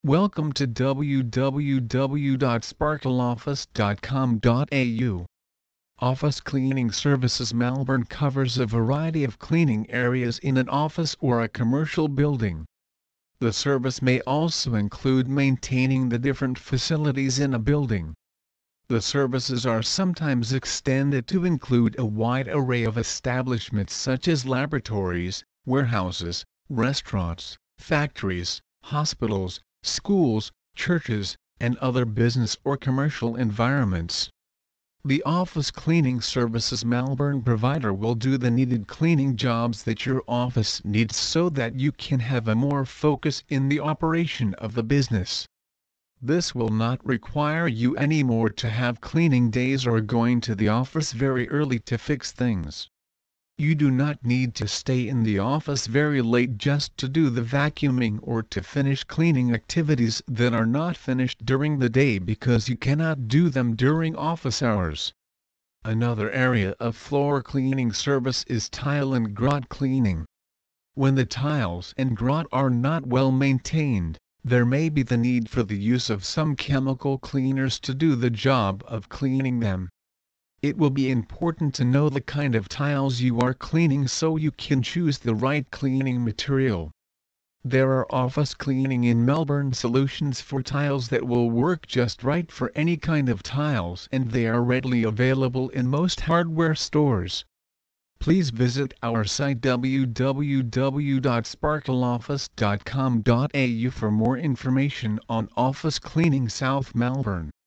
Welcome to www.sparkleoffice.com.au. Office Cleaning Services Melbourne covers a variety of cleaning areas in an office or a commercial building. The service may also include maintaining the different facilities in a building. The services are sometimes extended to include a wide array of establishments such as laboratories, warehouses, restaurants, factories, hospitals, schools, churches, and other business or commercial environments. The Office Cleaning Services Melbourne provider will do the needed cleaning jobs that your office needs so that you can have a more focus in the operation of the business. This will not require you anymore to have cleaning days or going to the office very early to fix things. You do not need to stay in the office very late just to do the vacuuming or to finish cleaning activities that are not finished during the day because you cannot do them during office hours. Another area of floor cleaning service is tile and grout cleaning. When the tiles and grout are not well maintained, there may be the need for the use of some chemical cleaners to do the job of cleaning them. It will be important to know the kind of tiles you are cleaning so you can choose the right cleaning material. There are Office Cleaning in Melbourne solutions for tiles that will work just right for any kind of tiles, and they are readily available in most hardware stores. Please visit our site www.sparkleoffice.com.au for more information on Office Cleaning South Melbourne.